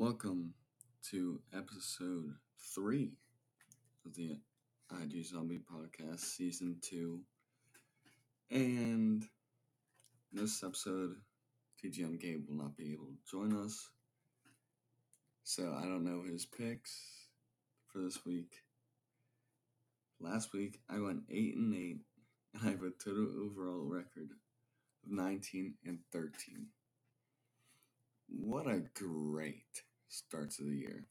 Welcome to episode 3 of the IG Zombie Podcast, Season 2. And this episode, TGM Gabe will not be able to join us. So I don't know his picks for this week. Last week, I went 8-8, and I have a total overall record of 19-13. What a great start to the year.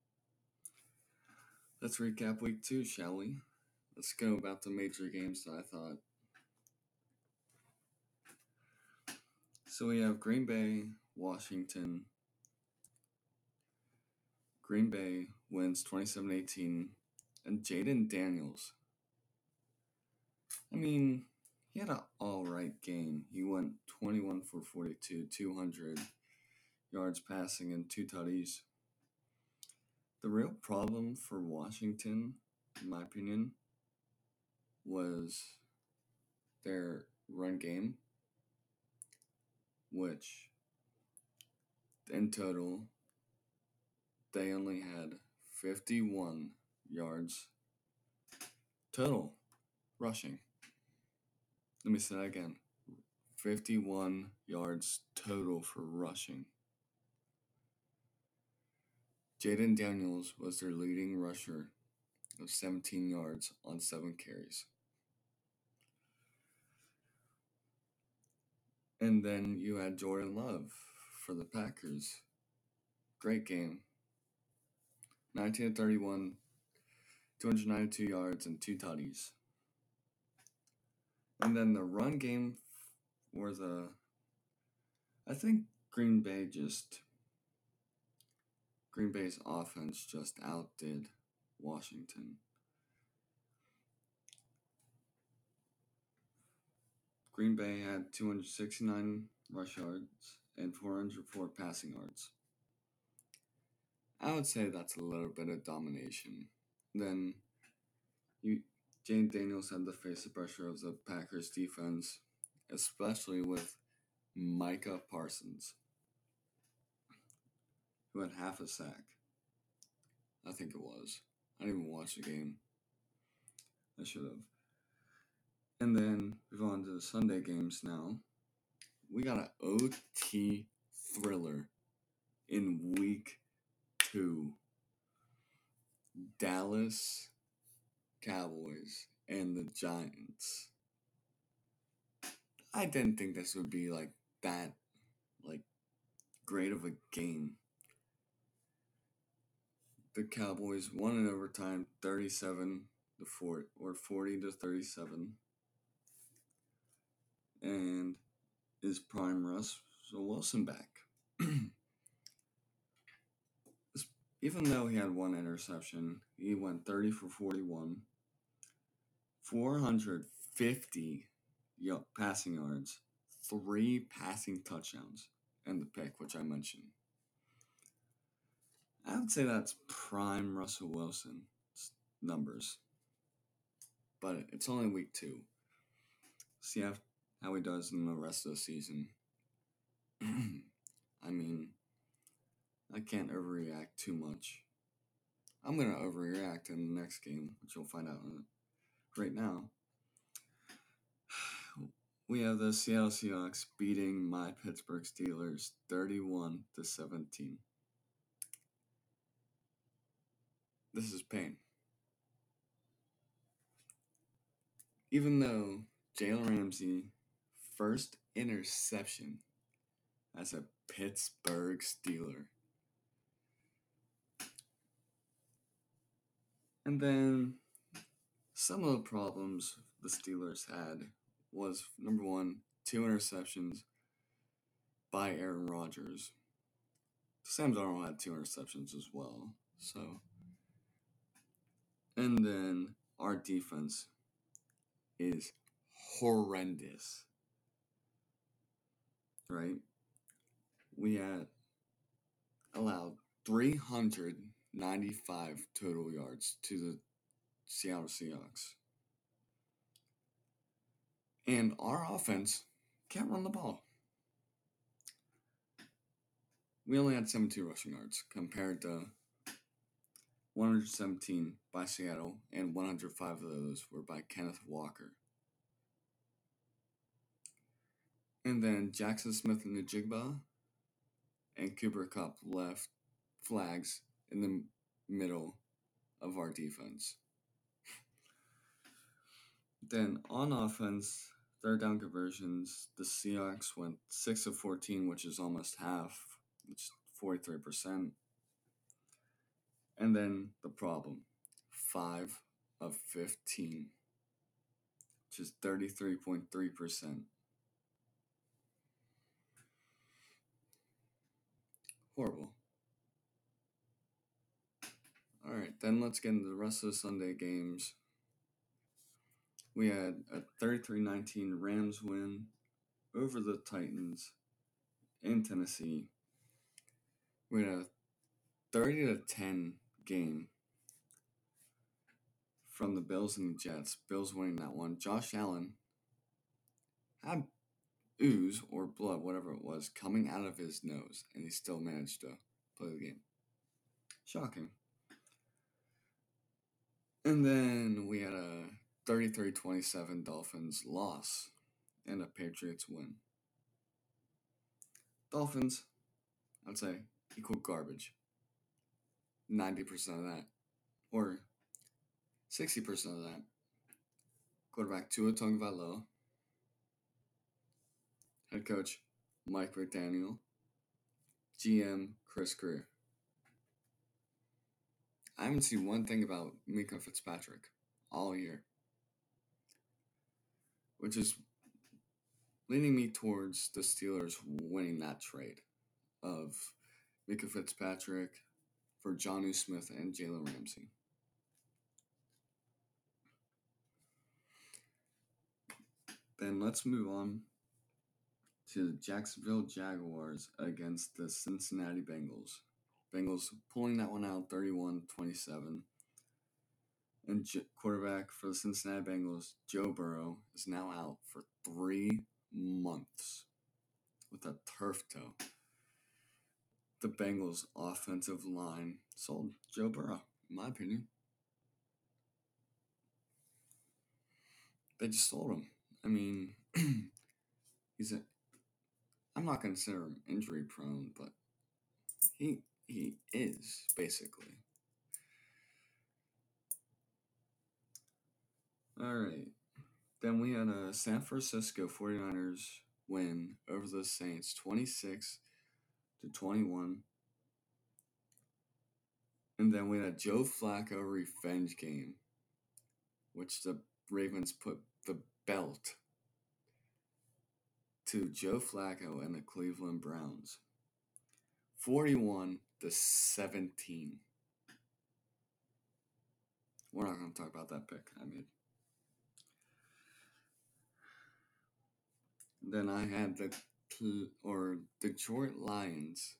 Let's recap week 2, shall we? Let's go about the major games that I thought. So we have Green Bay, Washington. Green Bay wins 27-18, and Jaden Daniels. I mean, he had an alright game. He went 21 for 42, 200 yards passing, and 2 tutties. The real problem for Washington, in my opinion, was their run game, which in total, they only had 51 yards total rushing. Let me say that again. 51 yards total for rushing. Jaden Daniels was their leading rusher of 17 yards on 7 carries. And then you had Jordan Love for the Packers. Great game. 19-31, 292 yards and 2 tutties. And then the run game was I think Green Bay's offense just outdid Washington. Green Bay had 269 rush yards and 404 passing yards. I would say that's a little bit of domination. Then Jaden Daniels had to face the pressure of the Packers defense, especially with Micah Parsons, who had half a sack. I think it was. I didn't even watch the game. I should have. And then move on to the Sunday games now. We got an OT thriller in week 2. Dallas Cowboys and the Giants. I didn't think this would be that great of a game. The Cowboys won in overtime 37-40 or 40-37. And is prime Russell Wilson back? Even though he had 1 interception, he went 30 for 41, 450 passing yards, 3 passing touchdowns, and the pick, which I mentioned. I would say that's prime Russell Wilson numbers. But it's only week 2. See how he does in the rest of the season. I mean, I can't overreact too much. I'm going to overreact in the next game, which you'll find out right now. We have the Seattle Seahawks beating my Pittsburgh Steelers 31-17. This is pain. Even though Jalen Ramsey, first interception as a Pittsburgh Steeler. And then some of the problems the Steelers had was, number 1, 2 interceptions by Aaron Rodgers. Sam Darnold had 2 interceptions as well. And then our defense is horrendous. Right? We had allowed 395 total yards to the Seattle Seahawks. And our offense can't run the ball. we only had 72 rushing yards compared to 117 by Seattle, and 105 of those were by Kenneth Walker. And then Jackson Smith-Njigba and Cooper Kupp left flags in the middle of our defense. Then on offense, third down conversions, the Seahawks went 6 of 14, which is almost half, which is 43%. And then the problem, 5 of 15, which is 33.3%. Horrible. All right, then let's get into the rest of the Sunday games. We had a 33-19 Rams win over the Titans in Tennessee. We had a 30-10 game from the Bills and the Jets. Bills winning that one. Josh Allen had ooze or blood, whatever it was, coming out of his nose, and he still managed to play the game. Shocking. And then we had a 33-27 Dolphins loss and a Patriots win. Dolphins, I'd say, equal garbage. 90% of that. Or 60% of that. Quarterback Tua Tagovailoa. Head coach Mike McDaniel. GM Chris Grier. I haven't seen one thing about Minkah Fitzpatrick all year, which is leaning me towards the Steelers winning that trade of Minkah Fitzpatrick for Jonnu Smith and Jalen Ramsey. Then let's move on to the Jacksonville Jaguars against the Cincinnati Bengals. Bengals pulling that one out 31-27. And quarterback for the Cincinnati Bengals, Joe Burrow, is now out for 3 months with a turf toe. The Bengals' offensive line sold Joe Burrow, in my opinion. They just sold him. I mean, I'm not going to consider him injury prone, but he is, basically. All right. Then we had a San Francisco 49ers win over the Saints 26-21. And then we had a Joe Flacco revenge game, which the Ravens put the belt to Joe Flacco and the Cleveland Browns. 41-17. We're not going to talk about that pick I made. Then I had the Detroit Lions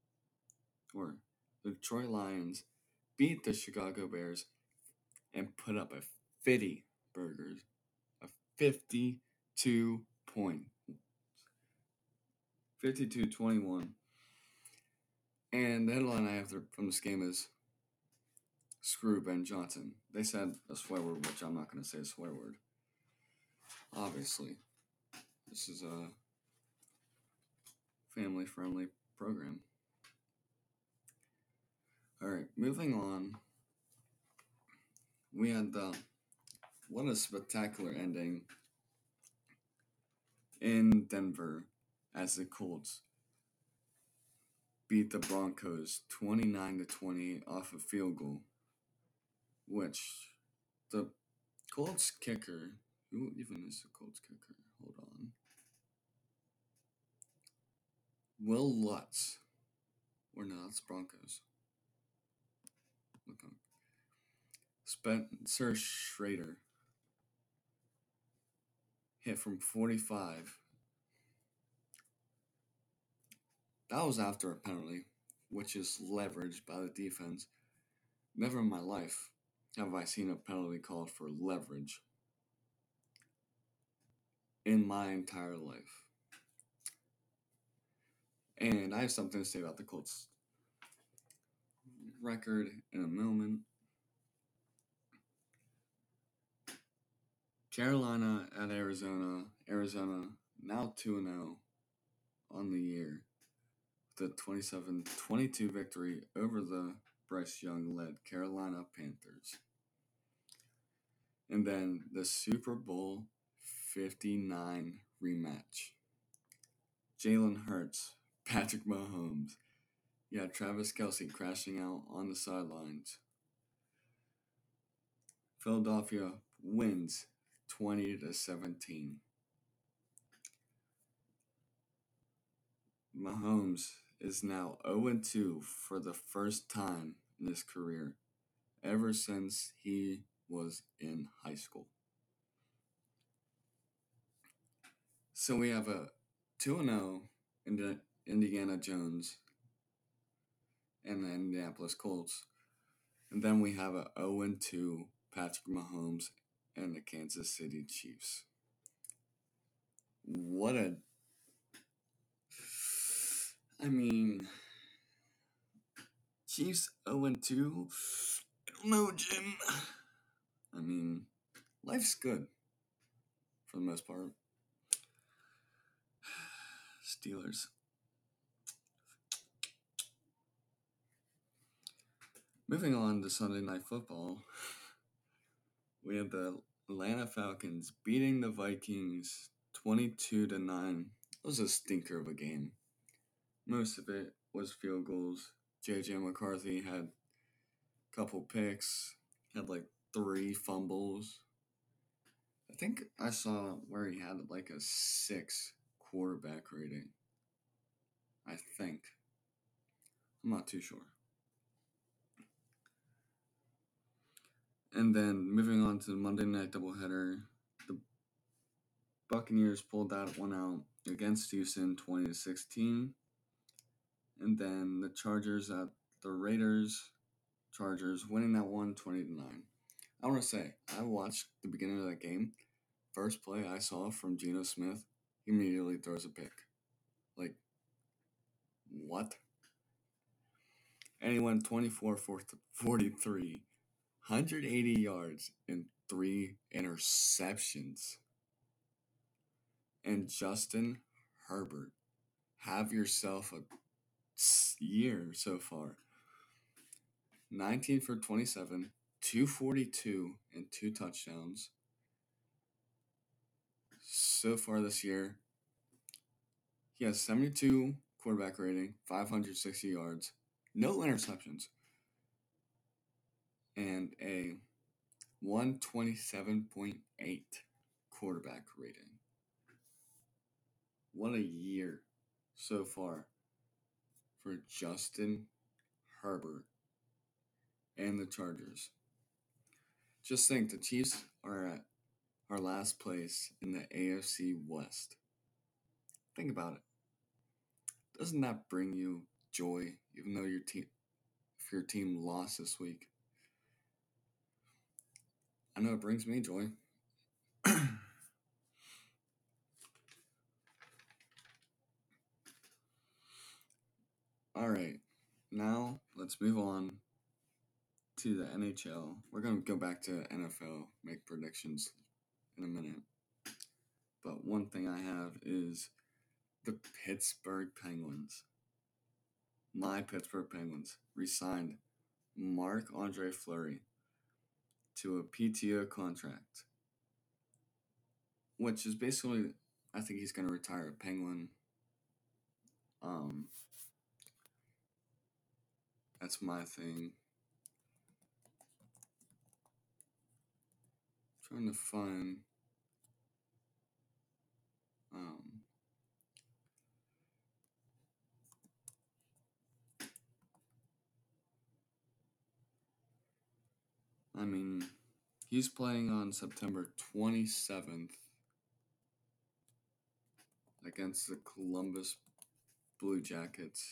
beat the Chicago Bears and put up a 50 burgers, a 52-point, 52-21. And the headline I have from this game is "Screw Ben Johnson." They said a swear word, which I'm not going to say a swear word. Obviously, this is a family-friendly program. All right, moving on. We had what a spectacular ending in Denver as the Colts beat the Broncos 29-20 off a field goal, which the Colts kicker, who even is the Colts kicker? Hold on. Will Lutz. Or no, that's Broncos. Look on. Spencer Schrader hit from 45. That was after a penalty, which is leveraged by the defense. Never in my life have I seen a penalty called for leverage in my entire life. And I have something to say about the Colts record in a moment. Carolina at Arizona. Arizona now 2-0 on the year. The 27-22 victory over the Bryce Young-led Carolina Panthers. And then the Super Bowl 59 rematch. Jalen Hurts, Patrick Mahomes. Yeah, Travis Kelce crashing out on the sidelines. Philadelphia wins 20-17. Mahomes is now 0-2 for the first time in his career ever since he was in high school. So we have a 2-0 Indiana Jones and the Indianapolis Colts. And then we have a 0-2 Patrick Mahomes and the Kansas City Chiefs. Chiefs 0-2? I don't know, Jim. Life's good for the most part. Steelers. Moving on to Sunday Night Football, we have the Atlanta Falcons beating the Vikings 22-9. It was a stinker of a game. Most of it was field goals. J.J. McCarthy had a couple picks, had like 3 fumbles. I think I saw where he had like a 6 quarterback rating. I think. I'm not too sure. And then moving on to the Monday Night doubleheader, the Buccaneers pulled that one out against Houston 20-16. And then the Chargers at the Raiders. Chargers winning that one 20-9. I want to say, I watched the beginning of that game. First play I saw from Geno Smith, he immediately throws a pick. Like, what? And he went 24-43, 180 yards and 3 interceptions. And Justin Herbert, have yourself a year so far. 19 for 27, 242, and 2 touchdowns. So far this year, he has 72 quarterback rating, 560 yards, no interceptions, and a 127.8 quarterback rating. What a year so far for Justin Herbert and the Chargers. Just think, the Chiefs are at our last place in the AFC West. Think about it. Doesn't that bring you joy, even though if your team lost this week? I know it brings me joy. All right, now let's move on to the NHL. We're going to go back to NFL, make predictions in a minute. But one thing I have is the Pittsburgh Penguins. My Pittsburgh Penguins re-signed Marc-Andre Fleury to a PTO contract, which is basically, I think he's going to retire a Penguin. That's my thing. Trying to find he's playing on September 27th against the Columbus Blue Jackets.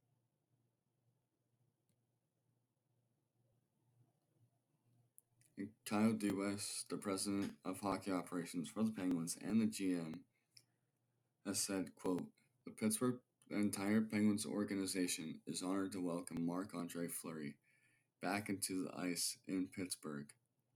And Kyle Dubas, the president of hockey operations for the Penguins and the GM, has said, quote, "The Pittsburgh The entire Penguins organization is honored to welcome Marc-Andre Fleury back into the ice in Pittsburgh.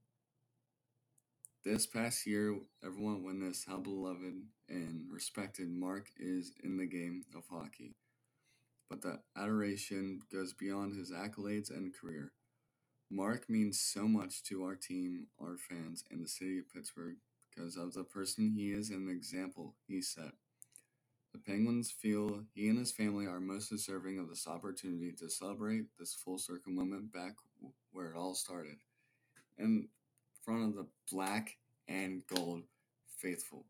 This past year, everyone witnessed how beloved and respected Mark is in the game of hockey. But the adoration goes beyond his accolades and career. Mark means so much to our team, our fans, and the city of Pittsburgh because of the person he is and the example he set. The Penguins feel he and his family are most deserving of this opportunity to celebrate this full circle moment back where it all started, in front of the black and gold faithful.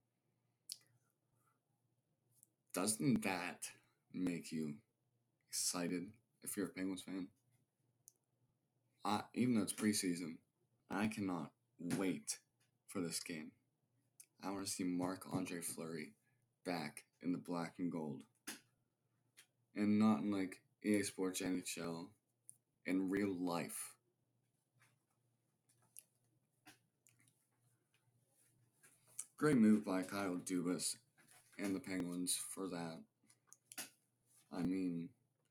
Doesn't that make you excited if you're a Penguins fan? Even though it's preseason, I cannot wait for this game. I want to see Marc-Andre Fleury back in the black and gold. And not in like EA Sports NHL, in real life. Great move by Kyle Dubas and the Penguins for that. I mean,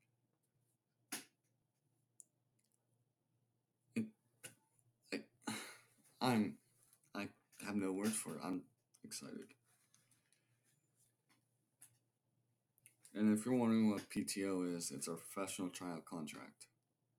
it, like, I have no words for it. I'm excited. And if you're wondering what PTO is, it's a professional tryout contract.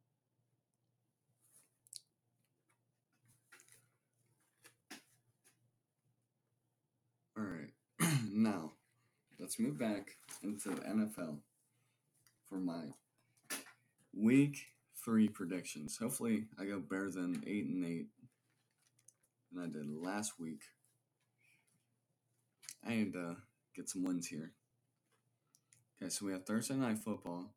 Alright, now let's move back into the NFL for my week 3 predictions. Hopefully, I go better than 8-8 than I did last week. I need to get some wins here. Okay, so we have Thursday Night Football.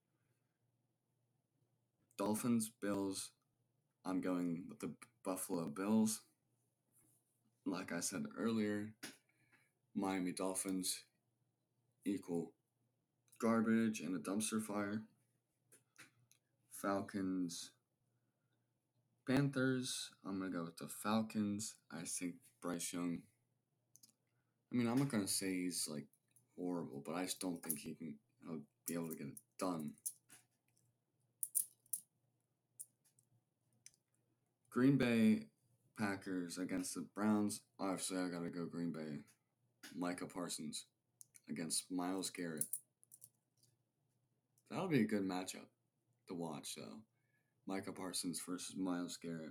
Dolphins, Bills. I'm going with the Buffalo Bills. Like I said earlier, Miami Dolphins equal garbage and a dumpster fire. Falcons, Panthers. I'm going to go with the Falcons. I think Bryce Young. I'm not going to say he's like horrible, but I just don't think he can be able to get it done. Green Bay Packers against the Browns. Obviously, I got to go Green Bay. Micah Parsons against Myles Garrett. That'll be a good matchup to watch, though. Micah Parsons versus Myles Garrett.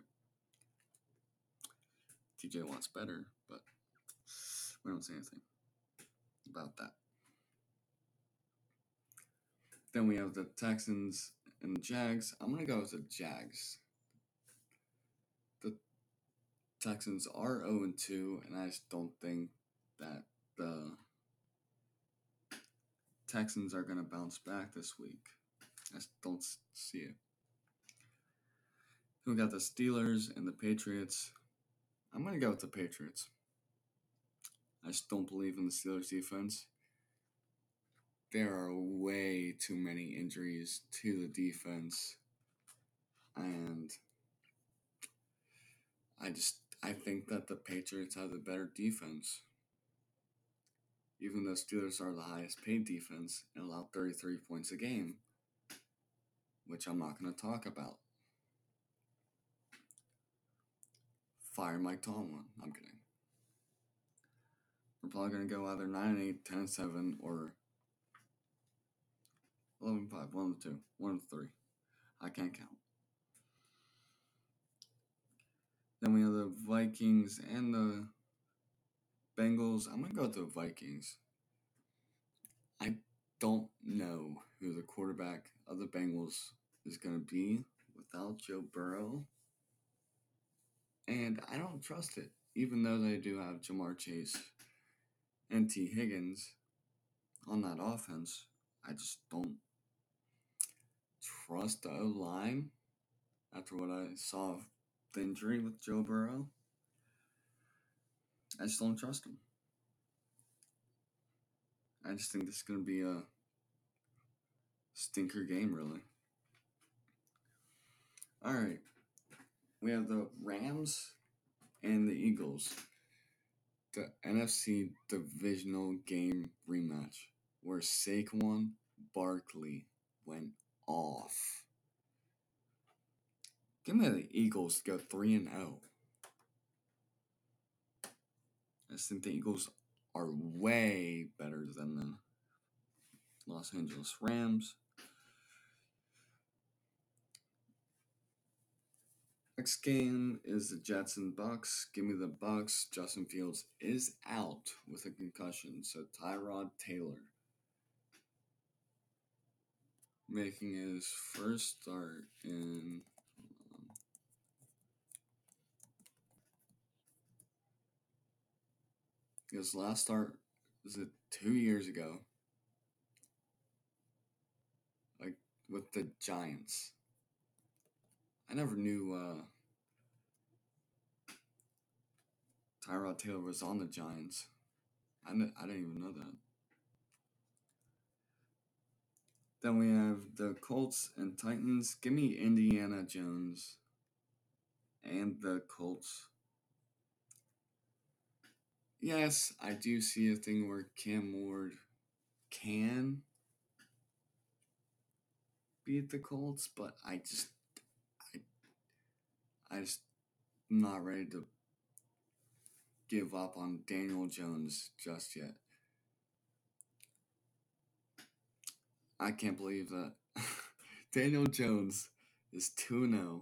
TJ Watt's better, but we don't say anything about that. Then we have the Texans and the Jags. I'm going to go with the Jags. The Texans are 0-2, and I just don't think that the Texans are going to bounce back this week. I just don't see it. We got the Steelers and the Patriots. I'm going to go with the Patriots. I just don't believe in the Steelers defense. There are way too many injuries to the defense. And I think that the Patriots have the better defense. Even though Steelers are the highest paid defense and allow 33 points a game, which I'm not going to talk about. Fire Mike Tomlin. I'm kidding. We're probably going to go either 9-8, 10-7, or 11-5, 1-2, 1-3. I can't count. Then we have the Vikings and the Bengals. I'm going to go with the Vikings. I don't know who the quarterback of the Bengals is going to be without Joe Burrow. And I don't trust it, even though they do have Jamar Chase and T. Higgins on that offense. I just don't trust the O-line after what I saw of the injury with Joe Burrow. I just don't trust him. I just think this is going to be a stinker game, really. All right. We have the Rams and the Eagles. The NFC divisional game rematch. where Saquon Barkley went off. Give me the Eagles to go 3-0. I just think the Eagles are way better than the Los Angeles Rams. Next game is the Jets and Bucks. Give me the Bucks. Justin Fields is out with a concussion, so Tyrod Taylor making his first start in his last start was it 2 years ago, like with the Giants. I never knew Tyrod Taylor was on the Giants. I didn't even know that. Then we have the Colts and Titans. Give me Indiana Jones and the Colts. Yes, I do see a thing where Cam Ward can beat the Colts, but I just not ready to give up on Daniel Jones just yet. I can't believe that Daniel Jones is 2-0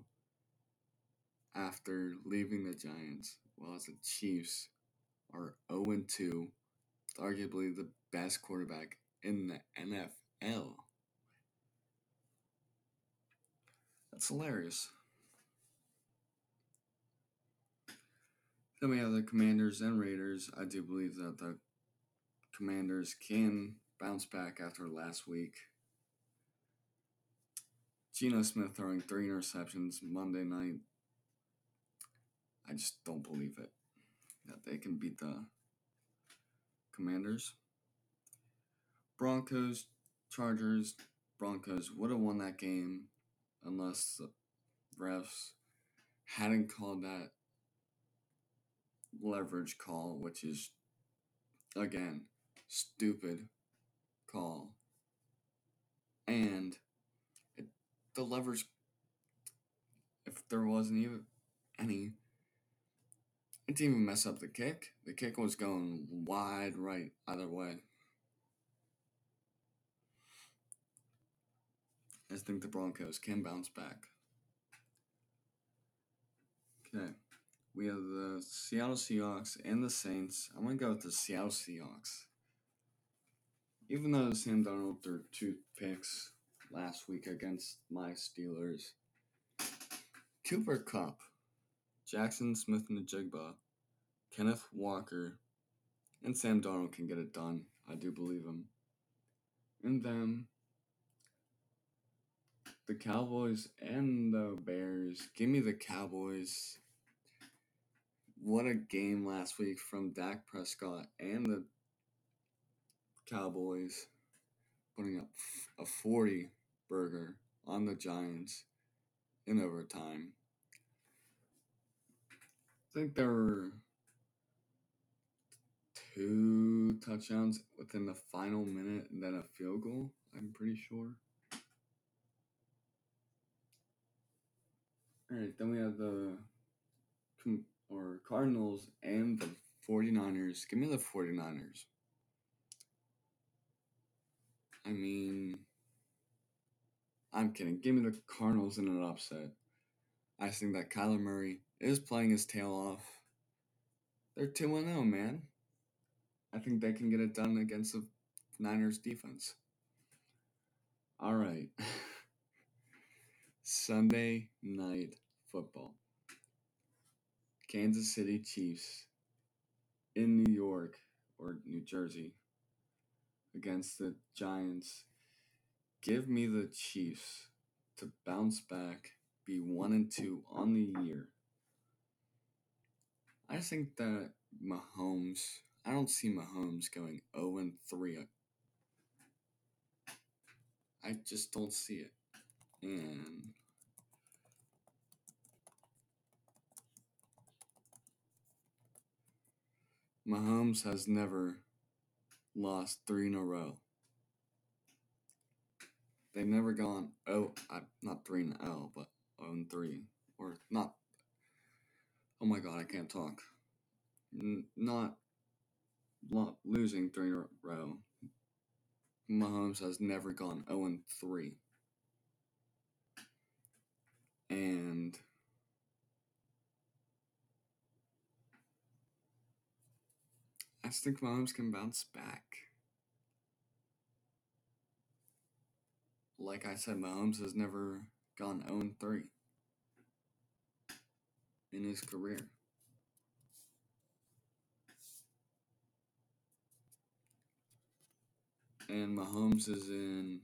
after leaving the Giants, while the Chiefs are 0-2, arguably the best quarterback in the NFL. That's hilarious. Then we have the Commanders and Raiders. I do believe that the Commanders can bounce back after last week. Geno Smith throwing 3 interceptions Monday night. I just don't believe it, that they can beat the Commanders. Broncos, Chargers. Broncos would have won that game unless the refs hadn't called that leverage call, which is, again, stupid call. And the leverage, if there wasn't even any, it didn't even mess up the kick. The kick was going wide right either way. I just think the Broncos can bounce back. Okay. We have the Seattle Seahawks and the Saints. I'm going to go with the Seattle Seahawks. Even though Sam Darnold threw 2 picks last week against my Steelers, Cooper Kupp, Jackson Smith-Njigba, Kenneth Walker, and Sam Darnold can get it done. I do believe him. And then the Cowboys and the Bears. Give me the Cowboys. What a game last week from Dak Prescott and the Cowboys, putting up a 40 burger on the Giants in overtime. I think there were 2 touchdowns within the final minute and then a field goal, I'm pretty sure. Alright, then we have the Cardinals and the 49ers. Give me the 49ers. I mean, I'm kidding. Give me the Cardinals in an upset. I think that Kyler Murray is playing his tail off. They're 2-0, man. I think they can get it done against the Niners defense. All right. Sunday night football. Kansas City Chiefs in New York or New Jersey against the Giants. Give me the Chiefs to bounce back, be 1-2 on the year. I think that I don't see Mahomes going 0-3. I just don't see it. And Mahomes has never lost 3 in a row. they've never gone not 3-0, but 0-3, or not. Oh my God, I can't talk. Not losing 3 in a row. Mahomes has never gone 0-3, and I just think Mahomes can bounce back. Like I said, Mahomes has never gone 0-3 in his career. And Mahomes is in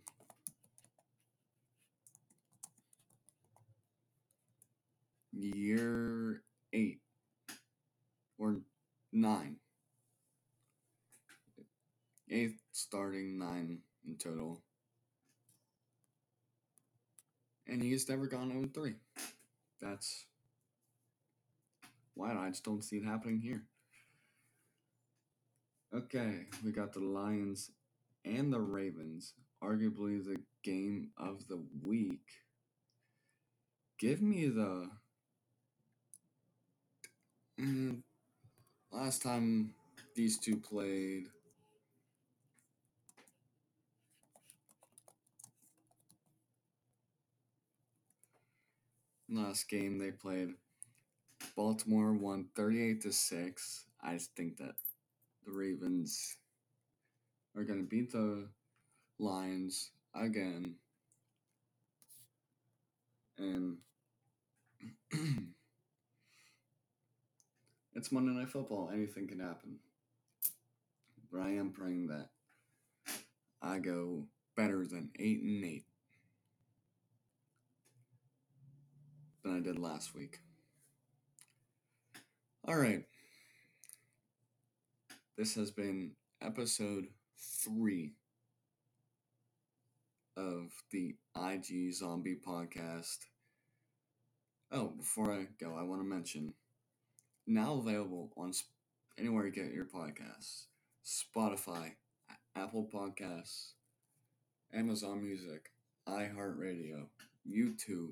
year 8 or 9. 8th starting, 9 in total. And he's never gone 0-3. That's why I just don't see it happening here. Okay, we got the Lions and the Ravens, arguably the game of the week. Give me the last time these two played. Last game they played, Baltimore won 38-6. I just think that the Ravens are going to beat the Lions again. And it's Monday Night Football. Anything can happen. But I am praying that I go better than 8-8 than I did last week. All right. This has been episode 3 of the IG Zombie Podcast. Oh, before I go, I want to mention, now available on anywhere you get your podcasts: Spotify, Apple Podcasts, Amazon Music, iHeartRadio, YouTube,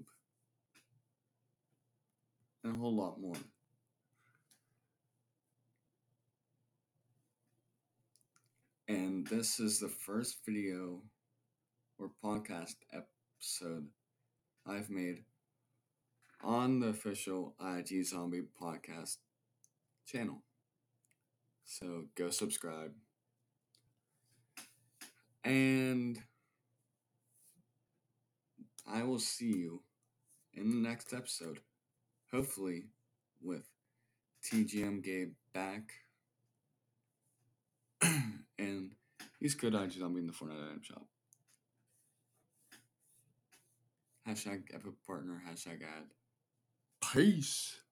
and a whole lot more. And this is the first video or podcast episode I've made on the official IG Zombie Podcast channel. So go subscribe. And I will see you in the next episode. Hopefully with TGM Gabe back. And he's good IG Zombie in the Fortnite item shop. #Epic Partner, #ad. Peace.